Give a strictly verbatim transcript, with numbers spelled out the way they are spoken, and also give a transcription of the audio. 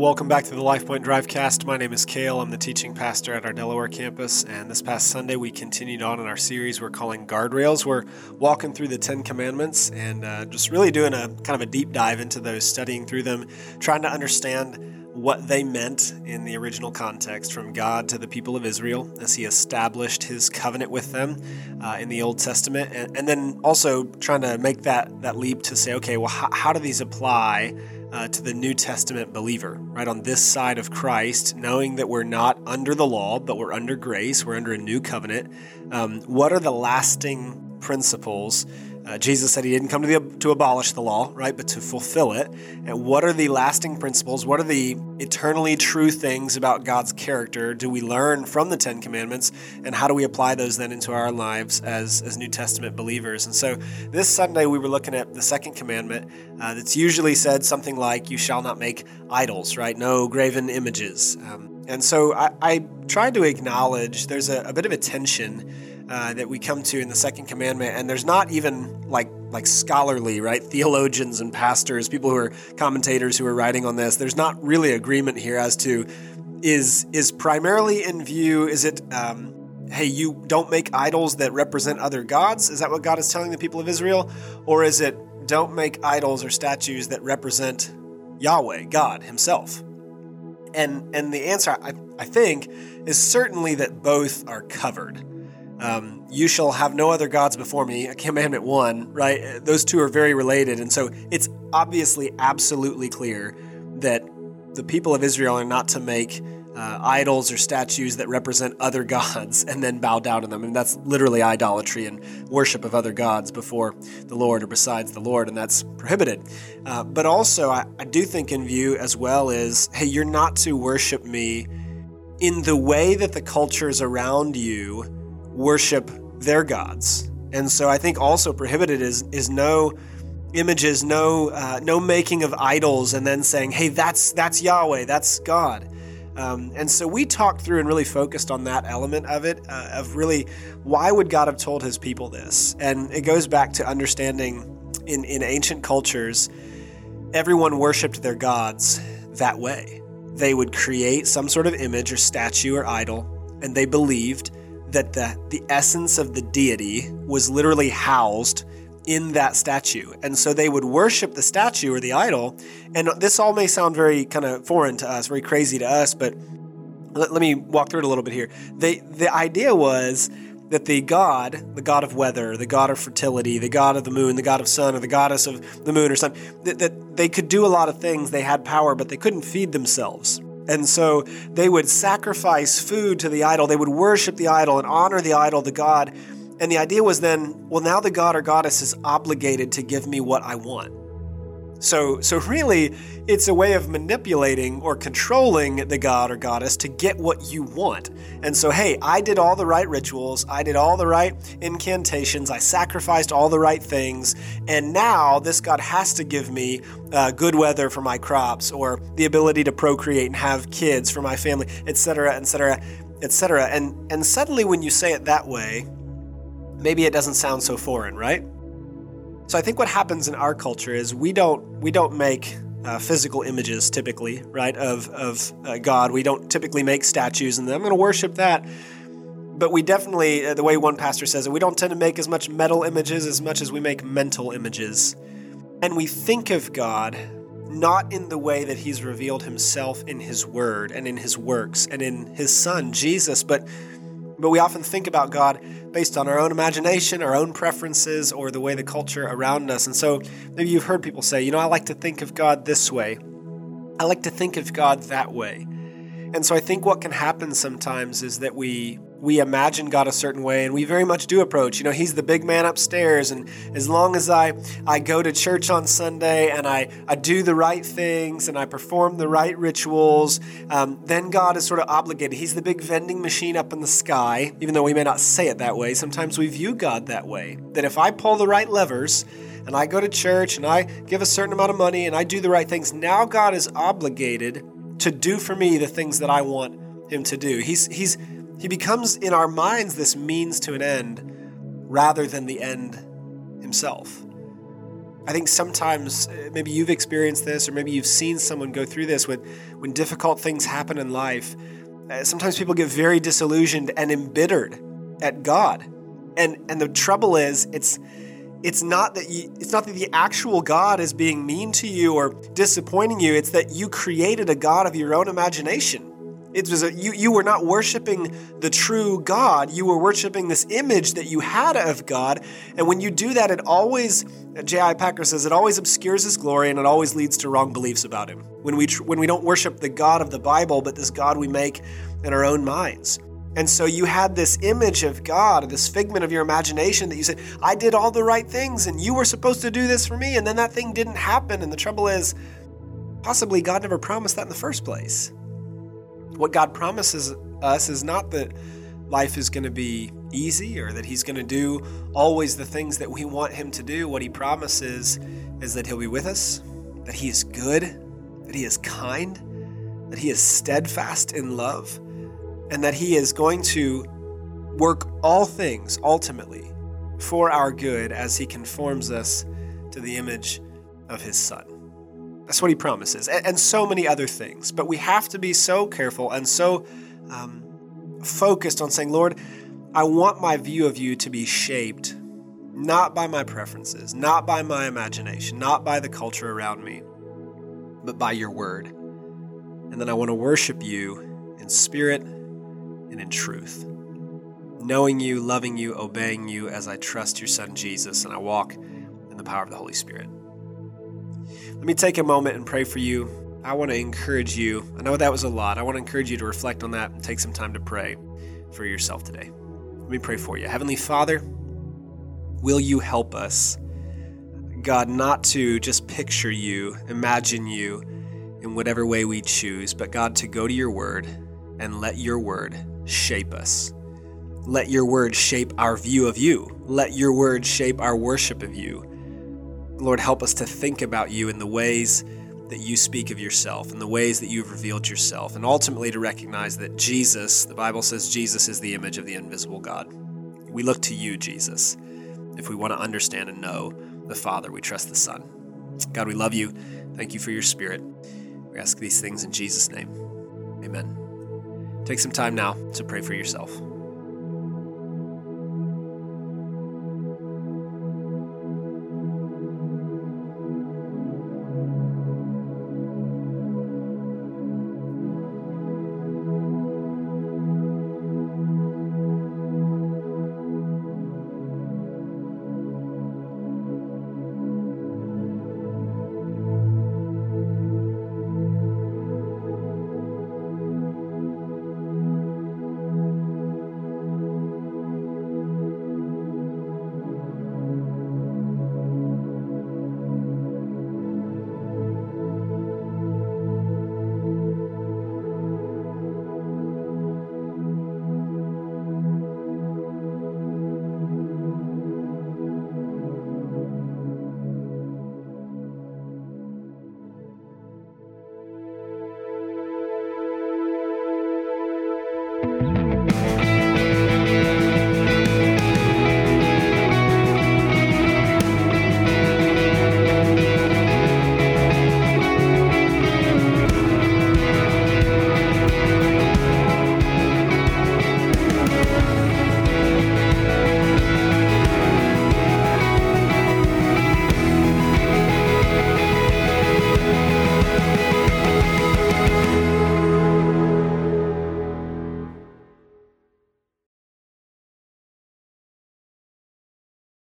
Welcome back to the LifePoint Drivecast. My name is Cale. I'm the teaching pastor at our Delaware campus, and this past Sunday we continued on in our series we're calling Guardrails. We're walking through the Ten Commandments and uh, just really doing a kind of a deep dive into those, studying through them, trying to understand what they meant in the original context from God to the people of Israel as he established his covenant with them uh, in the Old Testament, and, and then also trying to make that, that leap to say, okay, well, how, how do these apply Uh, to the New Testament believer, right on this side of Christ, knowing that we're not under the law, but we're under grace, we're under a new covenant. Um, what are the lasting principles? Uh, Jesus said he didn't come to, the, to abolish the law, right, but to fulfill it. And what are the lasting principles? What are the eternally true things about God's character do we learn from the Ten Commandments? And how do we apply those then into our lives as, as New Testament believers? And so this Sunday we were looking at the second commandment uh, that's usually said something like, you shall not make idols, right? No graven images. Um, and so I, I tried to acknowledge there's a, a bit of a tension Uh, that we come to in the second commandment, and there's not even like like scholarly, right, theologians and pastors, people who are commentators who are writing on this. There's not really agreement here as to is is primarily in view. Is it um, hey, you don't make idols that represent other gods? Is that what God is telling the people of Israel, or is it don't make idols or statues that represent Yahweh, God Himself? And and the answer I, I think is certainly that both are covered. Um, you shall have no other gods before me, commandment one, right? Those two are very related. And so it's obviously absolutely clear that the people of Israel are not to make uh, idols or statues that represent other gods and then bow down to them. And that's literally idolatry and worship of other gods before the Lord or besides the Lord, and that's prohibited. Uh, but also, I, I do think in view as well is, hey, you're not to worship me in the way that the cultures around you worship their gods. And so I think also prohibited is is no images, no uh, no making of idols and then saying, hey, that's that's Yahweh, that's God. Um, and so we talked through and really focused on that element of it, uh, of really why would God have told his people this? And it goes back to understanding in, in ancient cultures, everyone worshiped their gods that way. They would create some sort of image or statue or idol, and they believed that the, the essence of the deity was literally housed in that statue. And so they would worship the statue or the idol. And this all may sound very kind of foreign to us, very crazy to us, but let, let me walk through it a little bit here. They, the idea was that the god, the god of weather, the god of fertility, the god of the moon, the god of sun, or the goddess of the moon or sun, that, that they could do a lot of things. They had power, but they couldn't feed themselves. And so they would sacrifice food to the idol. They would worship the idol and honor the idol, the god. And the idea was then, well, now the god or goddess is obligated to give me what I want. So, so really, it's a way of manipulating or controlling the god or goddess to get what you want. And so, hey, I did all the right rituals. I did all the right incantations. I sacrificed all the right things. And now this god has to give me uh, good weather for my crops, or the ability to procreate and have kids for my family, et cetera, et cetera, et cetera. And, and suddenly when you say it that way, maybe it doesn't sound so foreign, right? So I think what happens in our culture is we don't we don't make uh, physical images typically, right, of of uh, God. We don't typically make statues and I'm going to worship that. But we definitely, uh, the way one pastor says it, we don't tend to make as much metal images as much as we make mental images. And we think of God not in the way that he's revealed himself in his word and in his works and in his son, Jesus, but But we often think about God based on our own imagination, our own preferences, or the way the culture around us. And so maybe you've heard people say, you know, I like to think of God this way. I like to think of God that way. And so I think what can happen sometimes is that we we imagine God a certain way, and we very much do approach. You know, he's the big man upstairs, and as long as I, I go to church on Sunday and I, I do the right things and I perform the right rituals, um, then God is sort of obligated. He's the big vending machine up in the sky, even though we may not say it that way. Sometimes we view God that way, that if I pull the right levers and I go to church and I give a certain amount of money and I do the right things, now God is obligated to do for me the things that I want him to do. He's he's he becomes in our minds this means to an end rather than the end himself. I think sometimes uh, maybe you've experienced this, or maybe you've seen someone go through this when, when difficult things happen in life. Uh, sometimes people get very disillusioned and embittered at God. And and the trouble is, it's it's not that you, it's not that the actual God is being mean to you or disappointing you. It's that you created a God of your own imagination. It was a, you, you were not worshiping the true God. You were worshiping this image that you had of God. And when you do that, it always, J I. Packer says, it always obscures his glory and it always leads to wrong beliefs about him. When we tr- when we don't worship the God of the Bible, but this God we make in our own minds. And so you had this image of God, this figment of your imagination that you said, I did all the right things and you were supposed to do this for me. And then that thing didn't happen. And the trouble is, possibly God never promised that in the first place. What God promises us is not that life is going to be easy or that he's going to do always the things that we want him to do. What he promises is that he'll be with us, that he is good, that he is kind, that he is steadfast in love, and that he is going to work all things ultimately for our good as he conforms us to the image of his Son. That's what he promises, and, and so many other things. But we have to be so careful and so um, focused on saying, Lord, I want my view of you to be shaped not by my preferences, not by my imagination, not by the culture around me, but by your word. And then I want to worship you in spirit and in truth, knowing you, loving you, obeying you as I trust your Son Jesus and I walk in the power of the Holy Spirit. Let me take a moment and pray for you. I want to encourage you. I know that was a lot. I want to encourage you to reflect on that and take some time to pray for yourself today. Let me pray for you. Heavenly Father, will you help us, God, not to just picture you, imagine you in whatever way we choose, but God, to go to your word and let your word shape us. Let your word shape our view of you. Let your word shape our worship of you. Lord, help us to think about you in the ways that you speak of yourself, in the ways that you've revealed yourself, and ultimately to recognize that Jesus, the Bible says Jesus is the image of the invisible God. We look to you, Jesus. If we want to understand and know the Father, we trust the Son. God, we love you. Thank you for your Spirit. We ask these things in Jesus' name. Amen. Take some time now to pray for yourself.